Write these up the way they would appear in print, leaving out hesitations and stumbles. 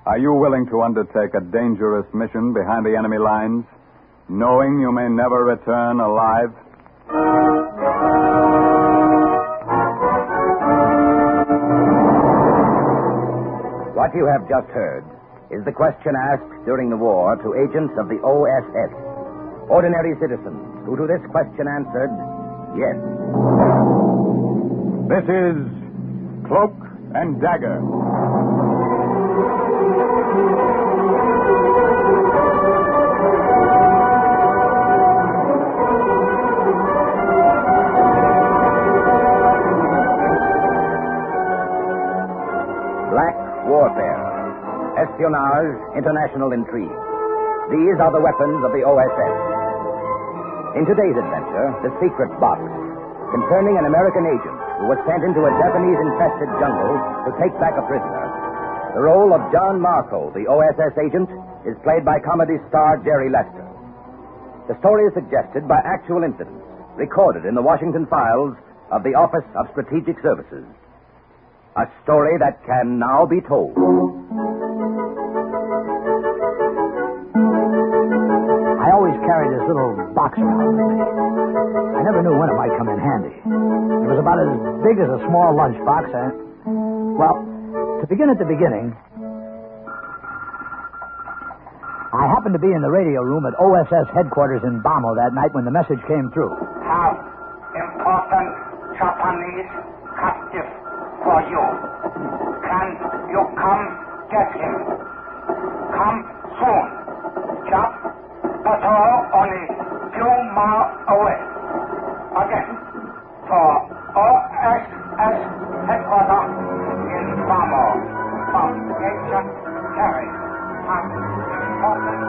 Are you willing to undertake a dangerous mission behind the enemy lines, knowing you may never return alive? What you have just heard is the question asked during the war to agents of the OSS. Ordinary citizens who to this question answered, yes. This is Cloak and Dagger. Black warfare, espionage, international intrigue. These are the weapons of the OSS. In today's adventure, The Secret Box, concerning an American agent who was sent into a Japanese-infested jungle to take back a prisoner, the role of John Marco, the OSS agent, is played by comedy star Jerry Lester. The story is suggested by actual incidents recorded in the Washington files of the Office of Strategic Services. A story that can now be told. I always carried this little box around with me. I never knew when it might come in handy. It was about as big as a small lunchbox, well, to begin at the beginning, I happened to be in the radio room at OSS headquarters in Bamo that night when the message came through. Have important Japanese captive for you. Can you come get him? Come soon. Jap patrol only few miles away. Again, for OSS headquarters in Bamo. From Agent Terry. Have important...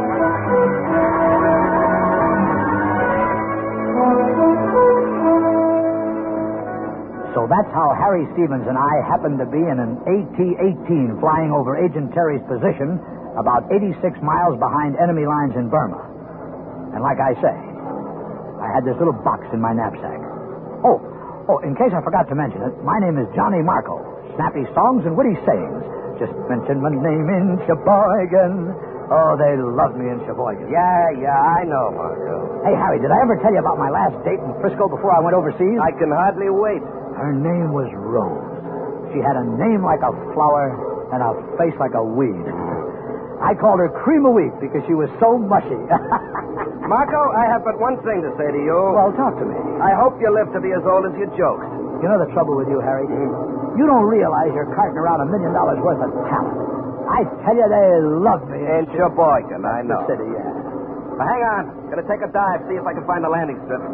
So that's how Harry Stevens and I happened to be in an AT-18 flying over Agent Terry's position about 86 miles behind enemy lines in Burma. And like I say, I had this little box in my knapsack. Oh, in case I forgot to mention it, my name is Johnny Marco. Snappy songs and witty sayings. Just mention my name in Sheboygan. Oh, they love me in Sheboygan. Yeah, I know, Marco. Hey, Harry, did I ever tell you about my last date in Frisco before I went overseas? I can hardly wait. Her name was Rose. She had a name like a flower and a face like a weed. I called her Cream of Wheat because she was so mushy. Marco, I have but one thing to say to you. Well, talk to me. I hope you live to be as old as you joked. You know the trouble with you, Harry? You don't realize you're carting around $1 million worth of talent. I tell you, they love me. In Sheboygan, I know. The city, yeah. Well, hang on. Gonna take a dive, see if I can find the landing strip.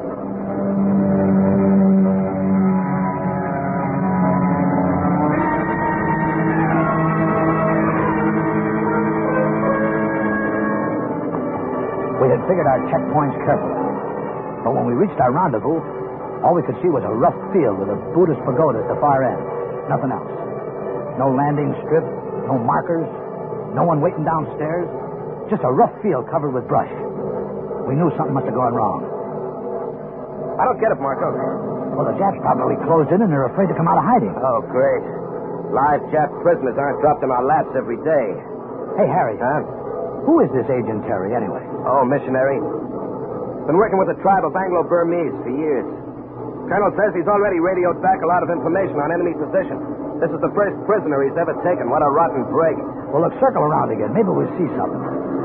We had figured our checkpoints carefully. But when we reached our rendezvous, all we could see was a rough field with a Buddhist pagoda at the far end. Nothing else. No landing strip, no markers, no one waiting downstairs. Just a rough field covered with brush. We knew something must have gone wrong. I don't get it, Marco. Well, the Japs probably closed in and they're afraid to come out of hiding. Oh, great. Live Jap prisoners aren't dropped in our laps every day. Hey, Harry. Huh? Who is this Agent Terry, anyway? Oh, missionary. Been working with the tribe of Anglo-Burmese for years. Colonel says he's already radioed back a lot of information on enemy positions. This is the first prisoner he's ever taken. What a rotten break. Well, look, circle around again. Maybe we'll see something.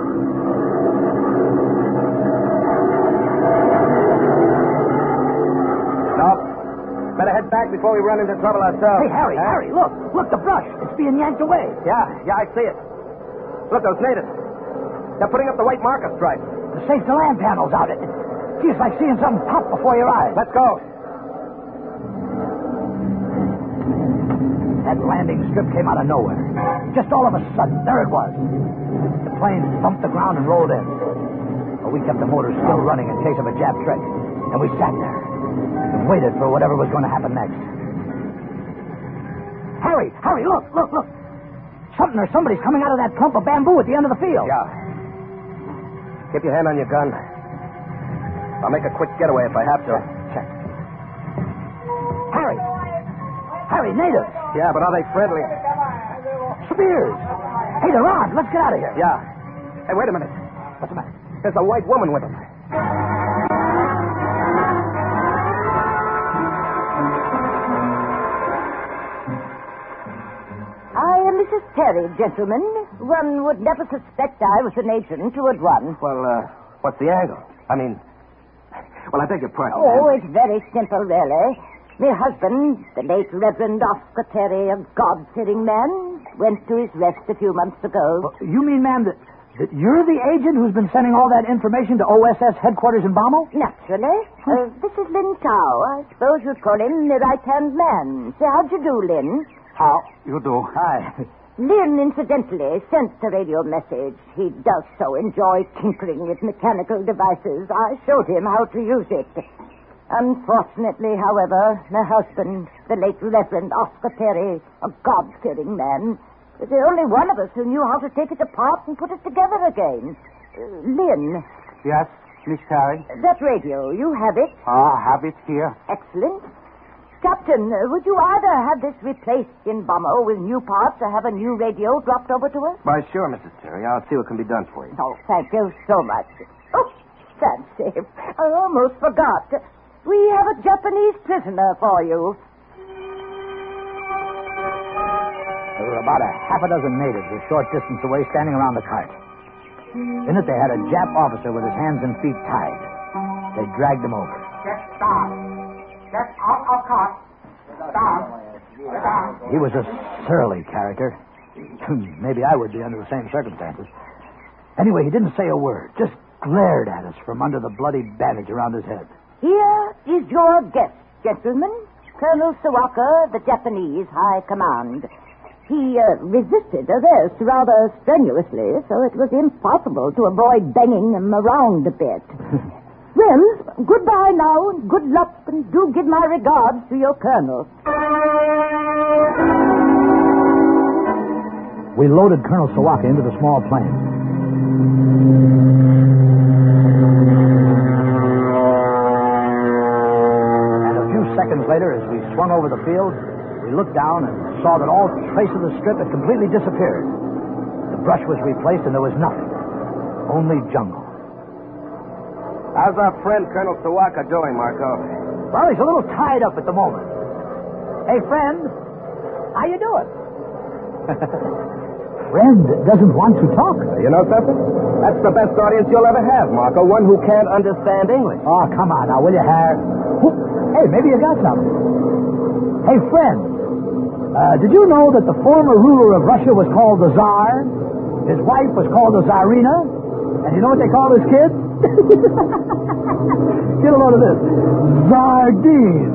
Stop. Better head back before we run into trouble ourselves. Hey, Harry, Harry, look. Look, the brush. It's being yanked away. Yeah, I see it. Look, those natives. They're putting up the white marker stripe. The safe to land panel's out. It feels like seeing something pop before your eyes. Let's go. That landing strip came out of nowhere. Just all of a sudden, there it was. The plane bumped the ground and rolled in. But we kept the motor still running in case of a Jap trick. And we sat there and waited for whatever was going to happen next. Harry, look. Something or somebody's coming out of that clump of bamboo at the end of the field. Yeah. Keep your hand on your gun. I'll make a quick getaway if I have to. Check. Harry, natives. Yeah, but are they friendly? Spears. Hey, they're armed. Let's get out of here. Yeah. Hey, wait a minute. What's the matter? There's a white woman with them. I am Mrs. Terry, gentlemen. One would never suspect I was an agent who had run. Well, what's the angle? I mean, well, I beg your pardon. Oh, it's very simple, really. My husband, the late Reverend Oscar Terry, a God-fearing man, went to his rest a few months ago. You mean, ma'am, that you're the agent who's been sending all that information to OSS headquarters in Bommel? Naturally. This is Lin Tao. I suppose you'd call him the right-hand man. Say, how'd you do, Lin? How you do? Hi. Lin, incidentally, sent the radio message. He does so enjoy tinkering with mechanical devices. I showed him how to use it. Unfortunately, however, my husband, the late Reverend Oscar Terry, a God-fearing man, was the only one of us who knew how to take it apart and put it together again. Lin. Yes, Miss Terry? That radio, you have it? Have it here. Excellent. Captain, would you either have this replaced in Bommel with new parts or have a new radio dropped over to us? Why, sure, Mrs. Terry. I'll see what can be done for you. Oh, thank you so much. Oh, fancy. I almost forgot. We have a Japanese prisoner for you. There were about a half a dozen natives a short distance away standing around the cart. In it, they had a Jap officer with his hands and feet tied. They dragged him over. Get down. Get out of cart. Down. Down. He was a surly character. Maybe I would be under the same circumstances. Anyway, he didn't say a word, just glared at us from under the bloody bandage around his head. Here is your guest, gentlemen. Colonel Sawaka, the Japanese High Command. He resisted arrest rather strenuously, so it was impossible to avoid banging him around a bit. Well, goodbye now, and good luck, and do give my regards to your colonel. We loaded Colonel Sawaka into the small plane. And a few seconds later, as we swung over the field, we looked down and saw that all trace of the strip had completely disappeared. The brush was replaced, and there was nothing. Only jungle. How's our friend Colonel Sawaka doing, Marco? Well, he's a little tied up at the moment. Hey, friend, how you doing? Friend doesn't want to talk. You know something? That's the best audience you'll ever have, Marco. One who can't understand English. Oh, come on now, will you, Harry? Hey, maybe you got something. Hey, friend, did you know that the former ruler of Russia was called the Tsar? His wife was called the Tsarina? And you know what they called his kids? Get a load of this. Zardine.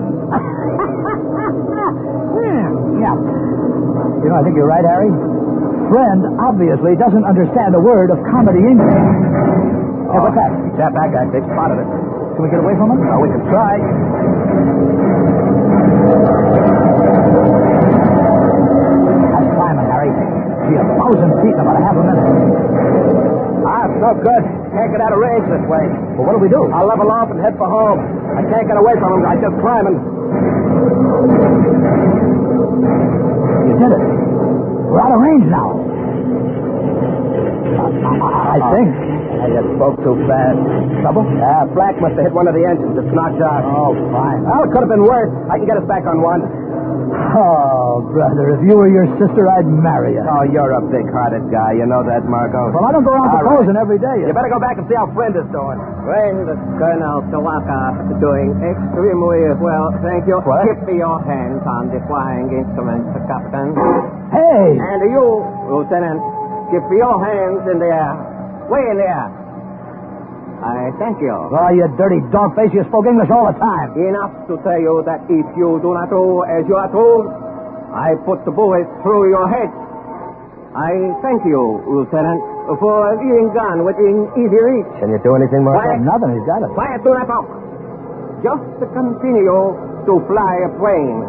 Yeah. You know, I think you're right, Harry. Friend obviously doesn't understand a word of comedy English. Hey, what's that? That bad guy. They spotted it. Can we get away from him? Oh, we can try. How's climbing, Harry? Be 1,000 feet in about a half a minute. It's no good. Can't get out of range this way. Well, what do we do? I'll level off and head for home. I can't get away from him. I'm just climbing. You did it. We're out of range now. I think. I just spoke too fast. Trouble? Flak must have hit one of the engines. It's knocked out. Oh, fine. Well, it could have been worse. I can get us back on one. Oh, brother, if you were your sister, I'd marry you. Oh, you're a big-hearted guy. You know that, Marco. Well, I don't go around All proposing every day. You better go back and see how Friend is doing. Friend, Colonel Sawaka doing extremely well. Thank you. What? Keep your hands on the flying instruments, Captain. Hey! And you, Lieutenant, keep your hands in the air. Way in the air. I thank you. Oh, you dirty dog face. You spoke English all the time. Enough to tell you that if you do not do as you are told, I put the bullet through your head. I thank you, Lieutenant, for being gone within easy reach. Can you do anything, Marco? Quiet. Nothing. He's got it. Quiet, do not talk. Just to continue to fly a plane.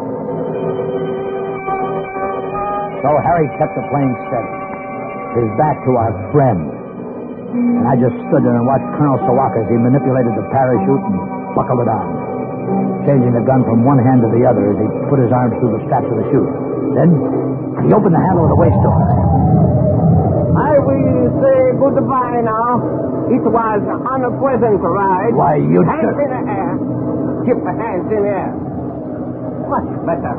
So Harry kept the plane steady, his back to our friend. And I just stood there and watched Colonel Sawaka as he manipulated the parachute and buckled it on, changing the gun from one hand to the other as he put his arms through the straps of the chute. Then he opened the handle of the waist door. say goodbye now. It was an unpleasant ride. Why, you Hands jerk. in the air. Keep the hands in the air. Much better.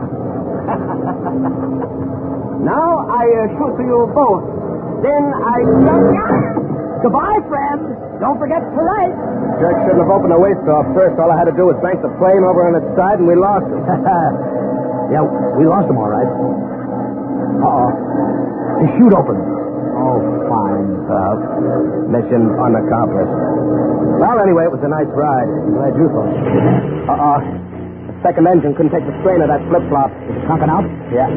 Now I shoot you both. Then I... Goodbye, friend. Don't forget to write. Jerk shouldn't have opened the waste off first. All I had to do was bank the plane over on its side, and we lost it. Yeah, we lost him all right. Uh-oh. His chute opened. Oh, fine. Mission unaccomplished. Well, anyway, it was a nice ride. I'm glad you thought. The second engine couldn't take the strain of that flip-flop. Is it sunken out? Yeah.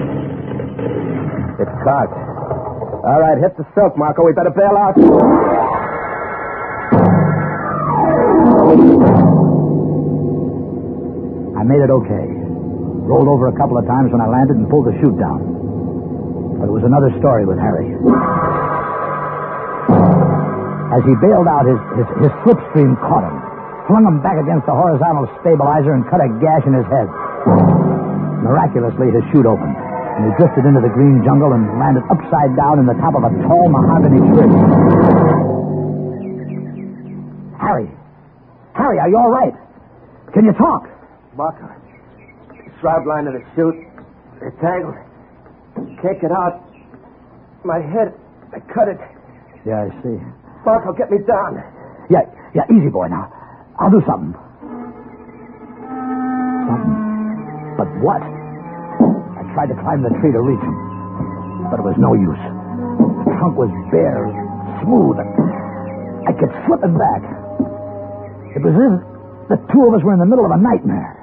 It's caught. All right, hit the silk, Marco. We better bail out. I made it okay. Rolled over a couple of times when I landed and pulled the chute down. But it was another story with Harry. As he bailed out, his slipstream caught him, flung him back against the horizontal stabilizer, and cut a gash in his head. Miraculously, his chute opened, and he drifted into the green jungle and landed upside down in the top of a tall mahogany tree. Harry, are you all right? Can you talk? Marco, shroud line of the chute. It's tangled. Can't get out. My head, I cut it. Yeah, I see. Marco, get me down. Yeah, easy, boy, now. I'll do something. Something? But what? I tried to climb the tree to reach him, but it was no use. The trunk was bare, smooth, and I kept slipping back. It was as if the two of us were in the middle of a nightmare.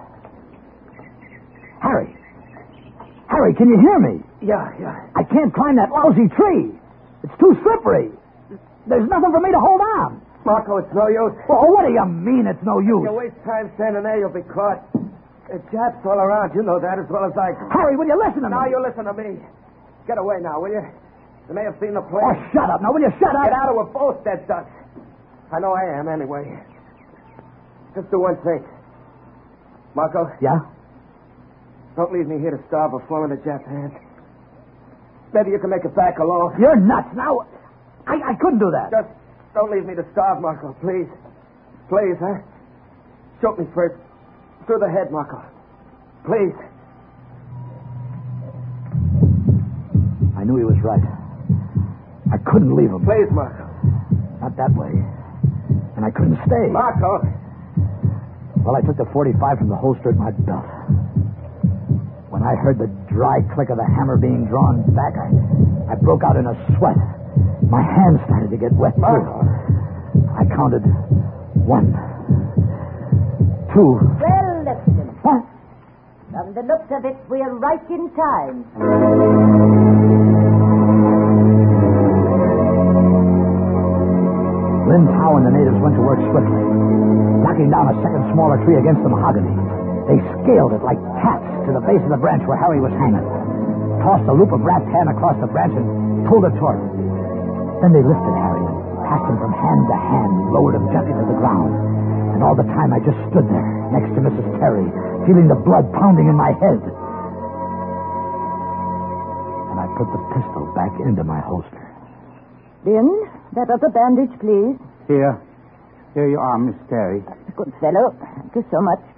Harry, can you hear me? Yeah. I can't climb that lousy tree. It's too slippery. There's nothing for me to hold on. Marco, it's no use. Well, what do you mean it's no use? You waste time standing there, you'll be caught. There's Japs all around. You know that as well as I do. Harry, will you listen to me? Now you listen to me. Get away now, will you? You may have seen the plane. Oh, shut up. Now, will you shut up? Get out or we're both dead ducks. I know I am, anyway. Just do one thing. Marco? Yeah? Don't leave me here to starve or fall in the Jap hands. Maybe you can make it back alone. You're nuts. Now, I couldn't do that. Just don't leave me to starve, Marco, please. Please, huh? Shoot me first. Through the head, Marco. Please. I knew he was right. I couldn't leave him. Please, Marco. Not that way. And I couldn't stay. Marco! Well, I took the .45 from the holster at my belt. When I heard the dry click of the hammer being drawn back, I broke out in a sweat. My hands started to get wet, too. Marco. I counted 1, 2. Well, Lieutenant. What? From the looks of it, we're right in time. Lin Tao and the natives went to work swiftly, knocking down a second smaller tree against the mahogany. They scaled it like cats to the base of the branch where Harry was hanging, tossed a loop of rat tan across the branch, and pulled it toward him. Then they lifted Harry, passed him from hand to hand, lowered him gently to the ground. And all the time I just stood there, next to Mrs. Terry, feeling the blood pounding in my head. And I put the pistol back into my holster. Lynn, that other bandage, please. Here you are, Miss Terry. Good fellow. Thank you so much.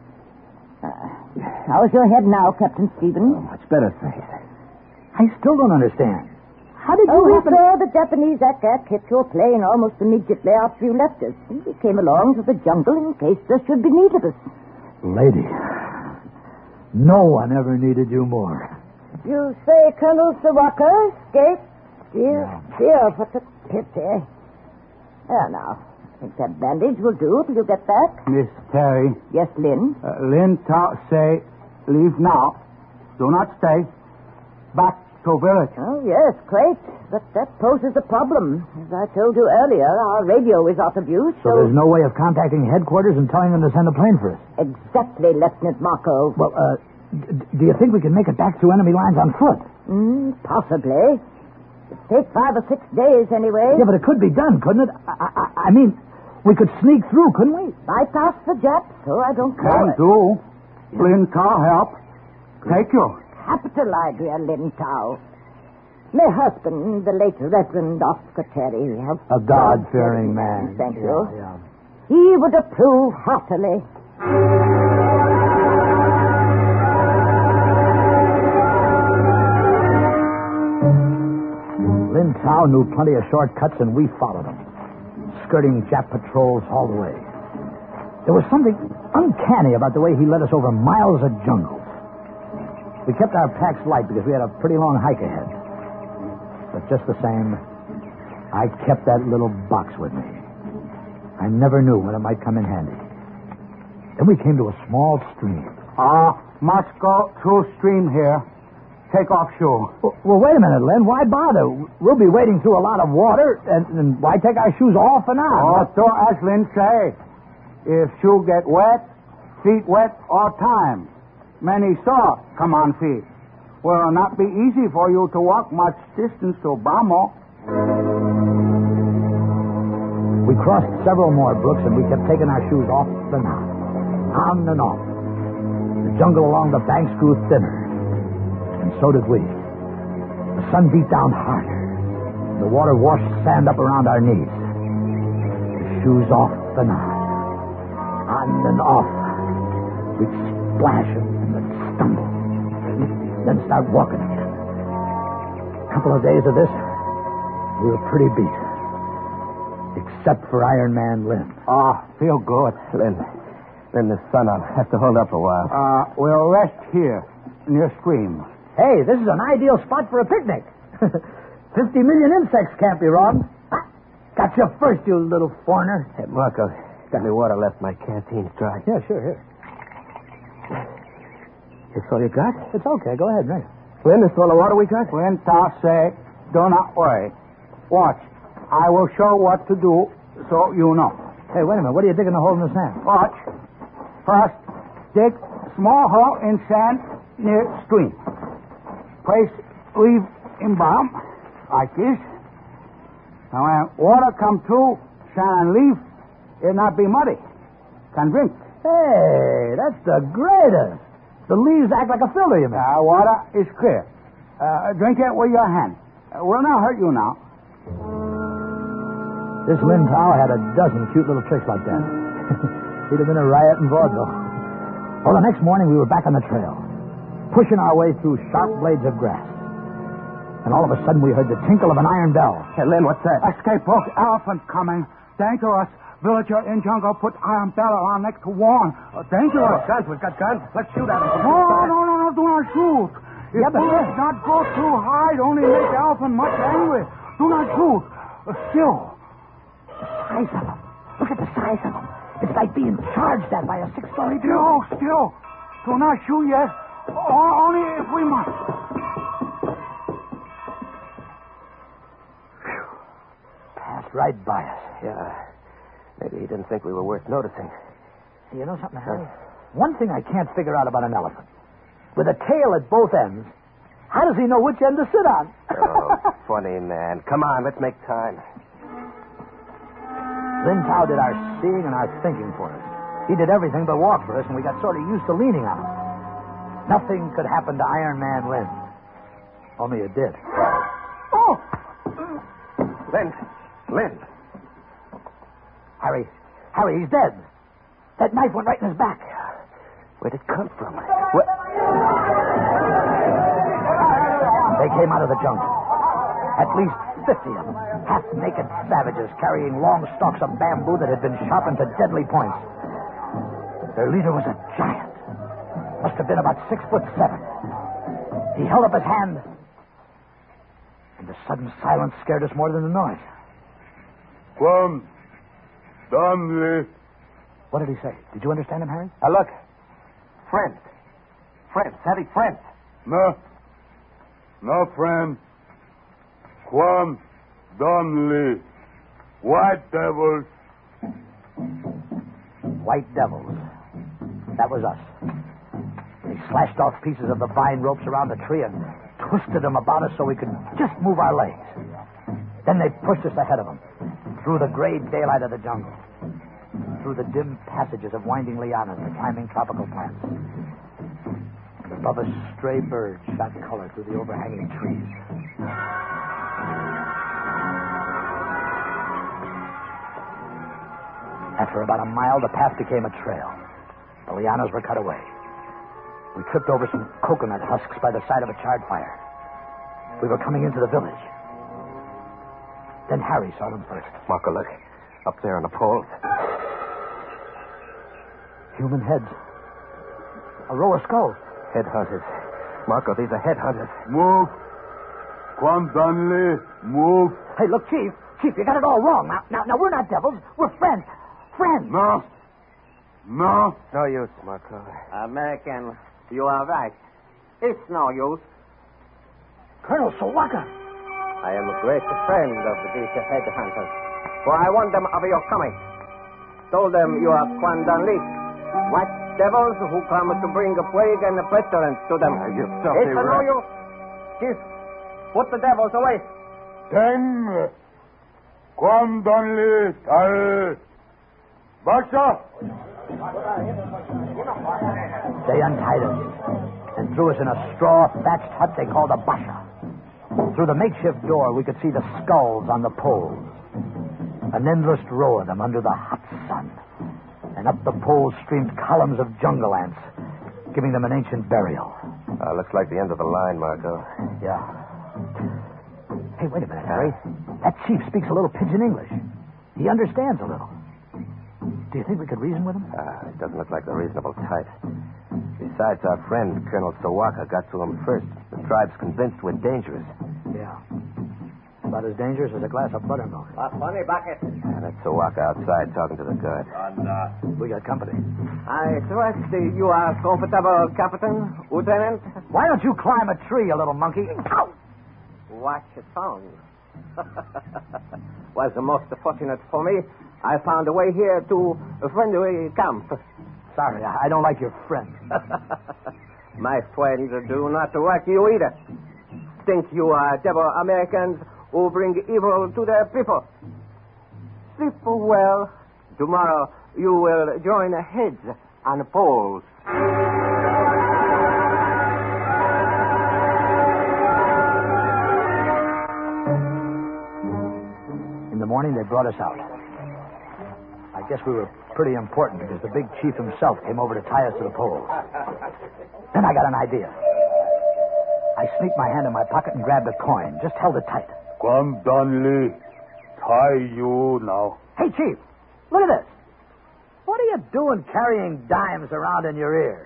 How's your head now, Captain Stevens? Much better, thanks. I still don't understand. How did you we happen... saw the Japanese attack hit your plane almost immediately after you left us. We came along to the jungle in case there should be need of us. Lady, no one ever needed you more. You say Colonel Sawaka escaped? Dear, what a pity. There now. I think that bandage will do till you get back. Miss Terry. Yes, Lynn? Lin Tao say, leave now. Do not stay. Back to village. Oh, yes, great. But that poses a problem. As I told you earlier, our radio is out of use, So there's no way of contacting headquarters and telling them to send a plane for us? Exactly, Lieutenant Marco. Well, do you think we can make it back through enemy lines on foot? Possibly. It'd take 5 or 6 days anyway. Yeah, but it could be done, couldn't it? I mean, we could sneak through, couldn't we? Bypass the Japs, so I don't know. Can do. Lin Tao help. Take you. Capital idea, Lin Tao. My husband, the late Reverend Oscar Terry. A God-fearing man. Thank you. Yeah. He would approve heartily. Lin Tao knew plenty of shortcuts, and we followed them, skirting Jap patrols all the way. There was something uncanny about the way he led us over miles of jungle. We kept our packs light because we had a pretty long hike ahead. But just the same, I kept that little box with me. I never knew when it might come in handy. Then we came to a small stream. Must go through stream here. Take off shoe. Well, wait a minute, Len. Why bother? We'll be wading through a lot of water, and why take our shoes off and on? So as Lynn say, if shoe get wet, feet wet all time. Many saw come on feet. Will not be easy for you to walk much distance to Bramo. We crossed several more brooks, and we kept taking our shoes off and on and off. The jungle along the banks grew thinner, and so did we. The sun beat down harder. The water washed sand up around our knees. The shoes off and on and off. We'd splash and then stumble, then start walking again. A couple of days of this, we were pretty beat. Except for Iron Man Lynn. Feel good. Lynn, the sun, I'll have to hold up a while. We'll rest here near stream. Hey, this is an ideal spot for a picnic. 50 million insects can't be wrong. Got you first, you little foreigner. Hey, Marco, got any water left? My canteen's dry. Yeah, sure, here. That's all you got? It's okay. Go ahead, drink. Lynn, that's all the water we got? When Ta say, do not worry. Watch. I will show what to do so you know. Hey, wait a minute. What are you digging a hole in the sand? Watch. First, dig small hole in sand near stream. Place leaf in bottom, like this. Now, when water come through sand and leaf, it not be muddy. Can drink. Hey, that's the greatest. The leaves act like a filter, you mean? Water is clear. Drink it with your hand. Will not hurt you now. This Lin Tao had a dozen cute little tricks like that. He'd have been a riot in vaudeville. Well, the next morning we were back on the trail, pushing our way through sharp blades of grass. And all of a sudden we heard the tinkle of an iron bell. Hey, Lynn, what's that? Escape book, elephant coming. Dangerous. Villager in jungle put iron bell around next to warn. Dangerous. Guns, we've got guns. Let's shoot at him. No, do not shoot. If bullets not go too high, it only make the elephant much angry. Do not shoot. Still. Size of them. Look at the size of them. It's like being charged at by a 6-story building. Still. Do not shoot yet. Only if we must. Passed right by us. Yeah. Maybe he didn't think we were worth noticing. You know something, Harry? One thing I can't figure out about an elephant. With a tail at both ends, how does he know which end to sit on? Oh, funny man. Come on, let's make time. Lin Tao did our seeing and our thinking for us. He did everything but walk for us, and we got sort of used to leaning on him. Nothing could happen to Iron Man Lin. Only it did. Oh! Lynn. Harry, he's dead. That knife went right in his back. Where'd it come from? They came out of the jungle. At least 50 of them. Half-naked savages carrying long stalks of bamboo that had been sharpened to deadly points. Their leader was a giant. Must have been about 6'7". He held up his hand, and the sudden silence scared us more than the noise. Quam, Domly. What did he say? Did you understand him, Harry? Look. Friends. Savvy friends. No, friend. Quam, Domly. White devils. White devils. That was us. They slashed off pieces of the vine ropes around the tree and twisted them about us so we could just move our legs. Then they pushed us ahead of them, through the gray daylight of the jungle, through the dim passages of winding lianas and climbing tropical plants. And above us, stray birds shot color through the overhanging trees. After about a mile, the path became a trail. The lianas were cut away. We tripped over some coconut husks by the side of a charred fire. We were coming into the village. Then Harry saw them first. Marco, look. Up there on the poles. Human heads. A row of skulls. Headhunters. Marco, these are headhunters. Move. Quandonly, move. Hey, look, Chief. Chief, you got it all wrong. Now, we're not devils. We're friends. Friends. No. No. No use, Marco. American, you are right. It's no use. Colonel Sawaka. I am a great friend of these headhunters, for I warned them of your coming. Told them you are Kwandon Lee. White devils who come to bring a plague and a pestilence to them. You filthy It's no use. Chief, put the devils away. Ten. Quandonly, Tal. Basha. They untied us and threw us in a straw thatched hut they called a basha. Through the makeshift door, we could see the skulls on the poles. An endless row of them under the hot sun. And up the poles streamed columns of jungle ants, giving them an ancient burial. Looks like the end of the line, Marco. Yeah. Hey, wait a minute, Harry. That chief speaks a little pidgin English. He understands a little. Do you think we could reason with him? It doesn't look like the reasonable type. Besides, our friend, Colonel Sawaka, got to him first. The tribe's convinced we're dangerous. Yeah. About as dangerous as a glass of buttermilk. Funny bucket. And that's Sawaka outside talking to the guard. We got company. I trust you are comfortable, Captain, Lieutenant. Why don't you climb a tree, you little monkey? Ow! Watch your tongue. Was most fortunate for me. I found a way here to a friendly camp. Sorry, I don't like your friend. My friends do not like you either. Think you are devil Americans who bring evil to their people. Sleep well. Tomorrow you will join heads and poles. In the morning, they brought us out. I guess we were pretty important because the big chief himself came over to tie us to the poles. Then I got an idea. I sneaked my hand in my pocket and grabbed a coin. Just held it tight. Quandonly, tie you now. Hey, Chief, look at this. What are you doing carrying dimes around in your ear?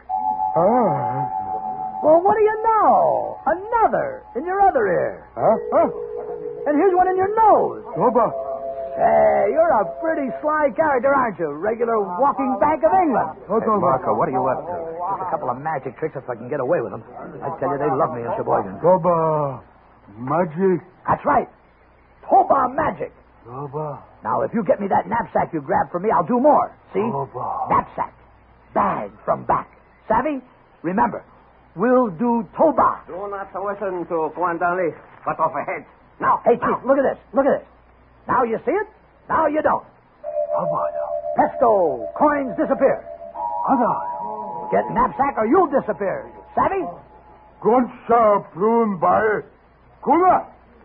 Well, what do you know? Another in your other ear. And here's one in your nose. Hey, you're a pretty sly character, aren't you? Regular walking Bank of England. Hey, Marco, what are you up to? Just a couple of magic tricks if I can get away with them. I tell you, they love me in Sheboygan. Toba, magic. That's right. Toba magic. Toba. Now, if you get me that knapsack you grabbed from me, I'll do more. See? Toba. Knapsack. Bag from back. Savvy? Remember, we'll do Toba. Do not listen to Kwandon Lee. Cut off a head. Now. Hey, Chief, look at this. Look at this. Now you see it. Now you don't. Presto. Coins disappear. Get knapsack or you'll disappear. Savvy? Gunsa prune by Kuna.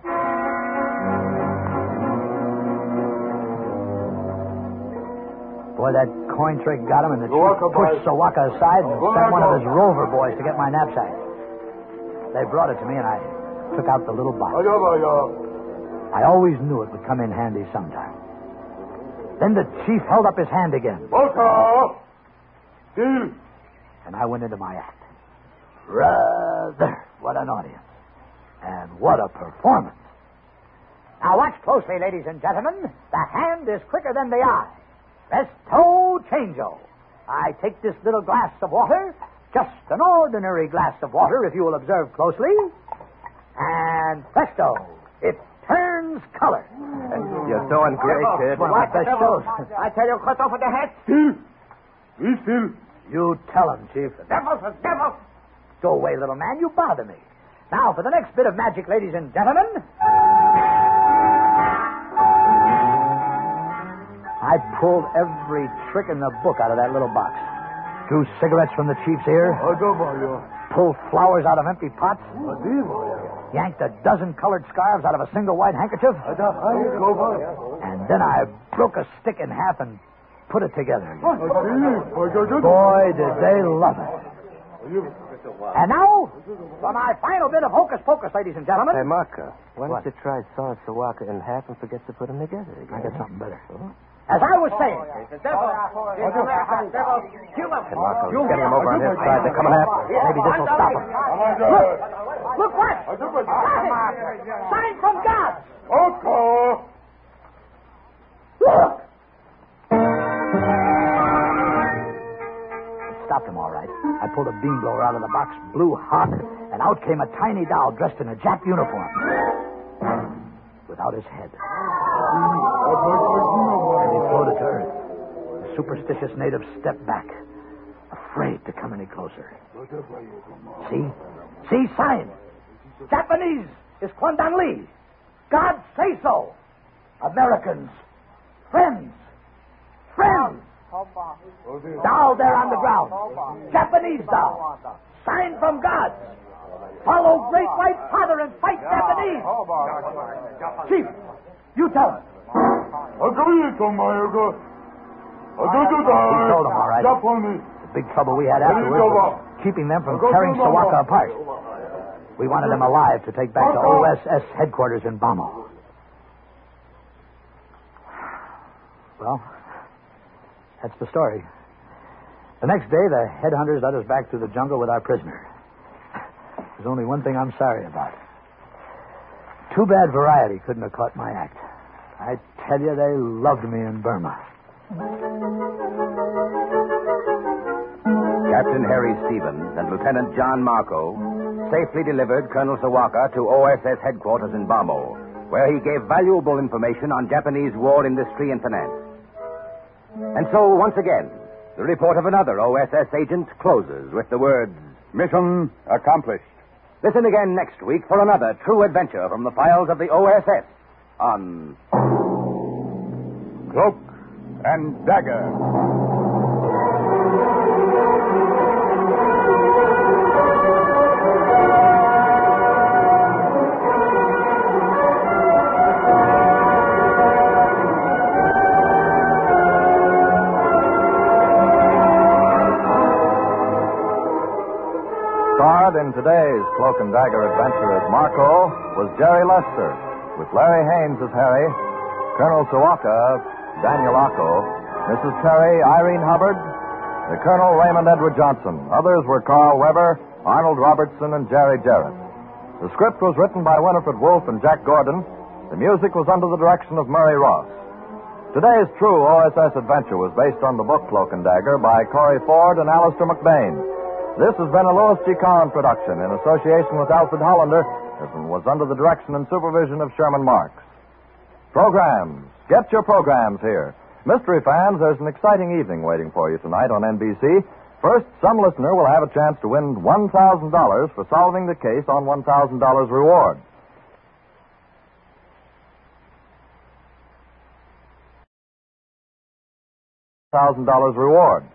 Boy, that coin trick got him, and the chief pushed Sawaka aside and sent one of his rover boys to get my knapsack. They brought it to me, and I took out the little box. I always knew it would come in handy sometime. Then the chief held up his hand again. And I went into my act. Brother, what an audience. And what a performance. Now watch closely, ladies and gentlemen. The hand is quicker than the eye. Presto changeo. I take this little glass of water, just an ordinary glass of water, if you will observe closely, and presto, it turns color. You're doing great, kid. What the shows. I tell you, cut off the head. Still. You tell him, Chief. Devils. Go away, little man. You bother me. Now, for the next bit of magic, ladies and gentlemen. I pulled every trick in the book out of that little box. Drew cigarettes from the chief's ear. Pulled flowers out of empty pots. Yanked a dozen colored scarves out of a single white handkerchief. And then I broke a stick in half and put it together again. Boy, did they love it. And now, for my final bit of hocus pocus, ladies and gentlemen. Hey, Marco, why What? don't you try sawing Sawaka in half and forget to put them together again? I got something better. As I was saying. Hey, Marco, he's getting them over on his side. They're coming after us. Maybe this will stop him. Look what? Sign from God. Look. Stopped him all right. I pulled a beam blower out of the box, blew hot, and out came a tiny doll dressed in a Jap uniform. Without his head. And he floated to earth. The superstitious natives stepped back, afraid to come any closer. See? See, sign. Japanese is Kwandang Li. God say so. Americans. Friends. Friends. Doll there on the ground. Japanese doll. Sign from God. Follow Great White Father and fight Japanese. Chief, you tell him. He told him, all right. The big trouble we had afterwards was keeping them from tearing Sawaka apart. We wanted them alive to take back to OSS headquarters in Bamo. Well, that's the story. The next day, the headhunters led us back through the jungle with our prisoner. There's only one thing I'm sorry about. Too bad Variety couldn't have caught my act. I tell you, they loved me in Burma. Captain Harry Stevens and Lieutenant John Marco safely delivered Colonel Sawaka to OSS headquarters in Bamo, where he gave valuable information on Japanese war industry and finance. And so, once again, the report of another OSS agent closes with the words, Mission accomplished. listen again next week for another true adventure from the files of the OSS on Cloak and Dagger. Starred in today's Cloak and Dagger adventure as Marco was Jerry Lester, with Larry Haynes as Harry, Colonel Sawaka, Daniel Acco, Mrs. Terry, Irene Hubbard, the Colonel Raymond Edward Johnson. Others were Carl Weber, Arnold Robertson, and Jerry Jarrett. The script was written by Winifred Wolfe and Jack Gordon. The music was under the direction of Murray Ross. Today's true OSS adventure was based on the book Cloak and Dagger by Corey Ford and Alistair McBain. This has been a Louis G. Cowan production in association with Alfred Hollander and was under the direction and supervision of Sherman Marks. Programs. Get your programs here. Mystery fans, there's an exciting evening waiting for you tonight on NBC. First, some listener will have a chance to win $1,000 for solving the case on $1,000 reward. $1,000 reward.